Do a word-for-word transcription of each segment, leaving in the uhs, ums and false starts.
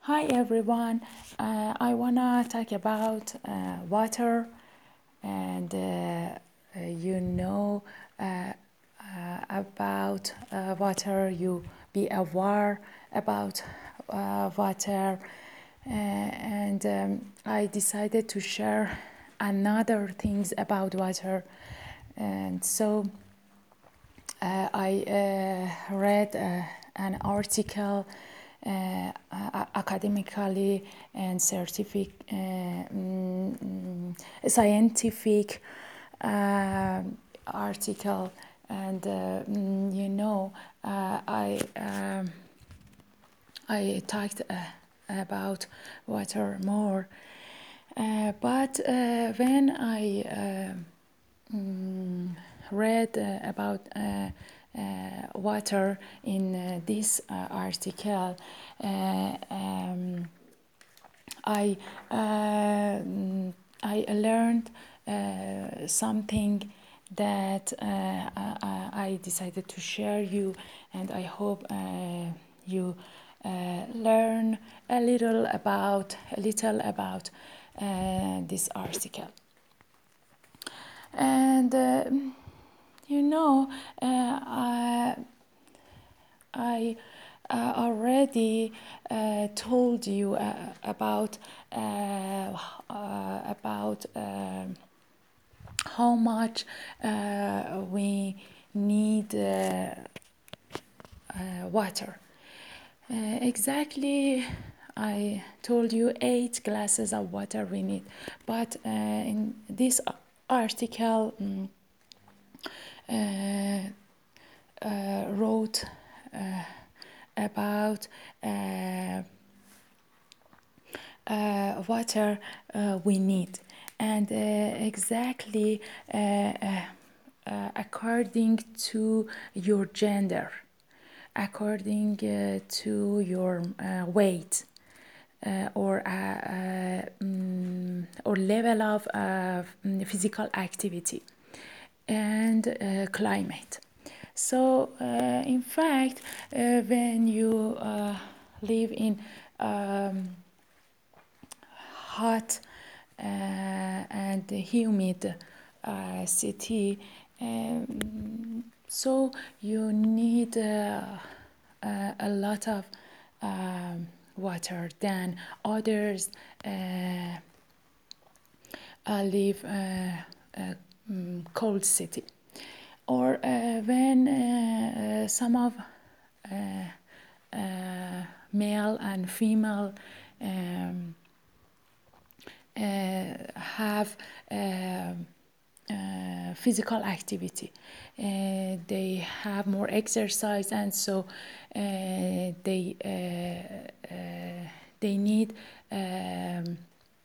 Hi everyone. Uh, I wanna talk about uh, water, and uh, uh, you know uh, uh, about uh, water. You be aware about uh, water, uh, and um, I decided to share another things about water, and so uh, I uh, read uh, an article uh, academically and certific, uh, mm, mm, scientific uh, article, and uh, mm, you know uh, I um, I talked uh, about water more, uh, but uh, when I uh, mm, read uh, about uh, uh, water in uh, this uh, article, uh, um, I uh, I learned uh, something that uh, I, I decided to share you, and I hope uh, you uh, learn a little about a little about uh, this article. And uh, you know, uh, I, I uh, already uh, told you uh, about uh, uh, about uh, how much uh, we need uh, uh, water. Uh, exactly, I told you eight glasses of water we need, but uh, in this article um, uh, uh, wrote uh, about uh, uh, water uh, we need, and uh, exactly uh, uh, uh, according to your gender, according uh, to your uh, weight, uh, or uh, uh, um, or level of uh, physical activity, and uh, climate. So, uh, in fact, uh, when you uh, live in um, hot uh, and humid uh, city, um, so you need uh, uh, a lot of um, water than others uh, uh, live uh, a um, cold city, or uh, when uh, uh, some of uh, uh, male and female um, uh, have uh, uh, physical activity. Uh, they have more exercise, and so uh, they uh, uh, they need um,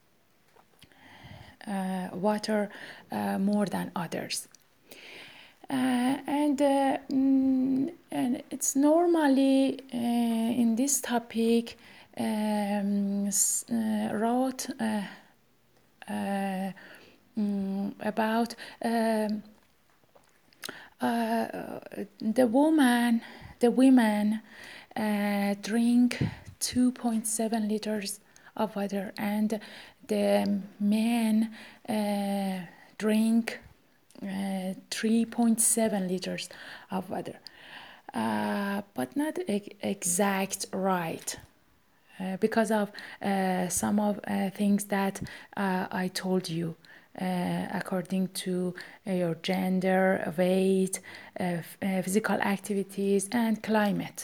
uh, water uh, more than others. Uh, and, uh, mm, and it's normally uh, in this topic um, uh, wrote uh, uh, mm, about um, uh, the woman, the women uh, drink two point seven liters of water, and the men uh, drink uh, three point seven liters of water, uh, but not e- exact right. Uh, because of uh, some of uh, things that uh, I told you, uh, according to uh, your gender, weight, uh, f- uh, physical activities, and climate.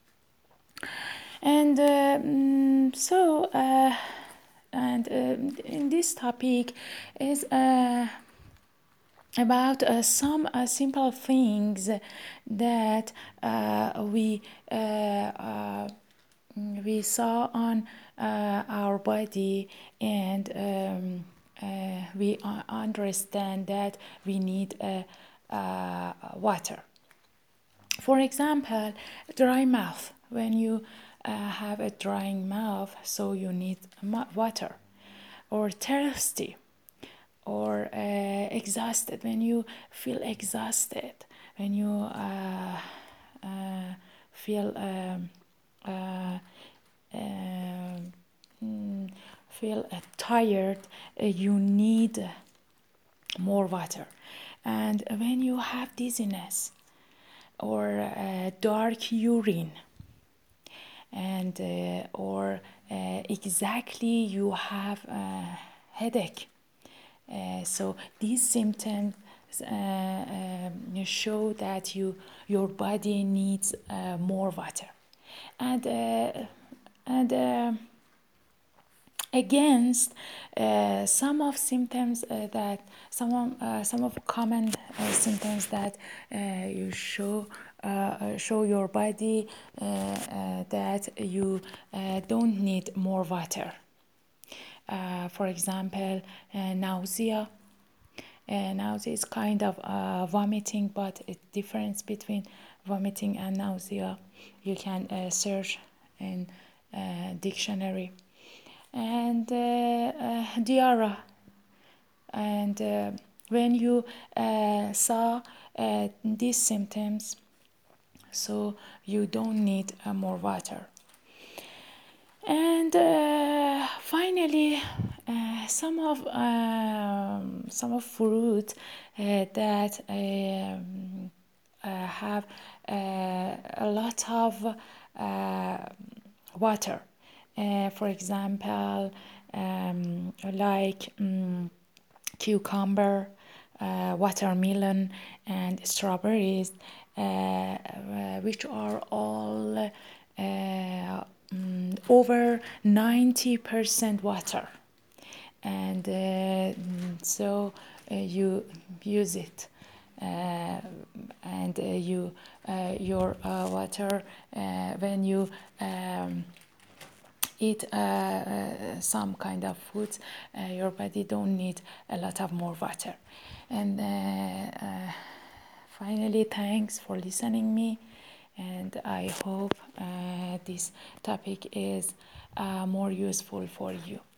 And uh, mm, so, uh, and uh, in this topic is uh, about uh, some uh, simple things that uh, we uh, uh, we saw on uh, our body, and um, uh, we uh, understand that we need uh, uh, water. For example, dry mouth. When you uh, have a drying mouth, so you need water. Or thirsty, or uh, exhausted. When you feel exhausted, when you uh, uh, feel um, uh, uh, feel uh, tired, uh, you need more water. And when you have dizziness or uh, dark urine, and uh, or uh, exactly you have a headache, uh, so these symptoms uh, um, show that you your body needs uh, more water. And uh, and uh, against uh, some of symptoms uh, that some of, uh, some of common uh, symptoms that uh, you show uh, uh, show your body uh, uh, that you uh, don't need more water. Uh, for example, uh, nausea. Uh, nausea is kind of uh, vomiting, but a difference between vomiting and nausea you can uh, search in uh, dictionary. And uh, uh, diarrhea. And uh, when you uh, saw uh, these symptoms, so you don't need uh, more water. And uh, finally, uh, some of um, some of fruit uh, that um, uh, have uh, a lot of uh, water. Uh, for example, um, like um, cucumber, uh, watermelon, and strawberries, uh, uh, which are all uh, mm, over ninety percent water. And uh, so uh, you use it. Uh, and uh, you uh, your uh, water uh, when you um, eat uh, uh, some kind of foods, uh, your body don't need a lot of more water. And uh, uh, finally, thanks for listening me, and I hope uh, this topic is uh, more useful for you.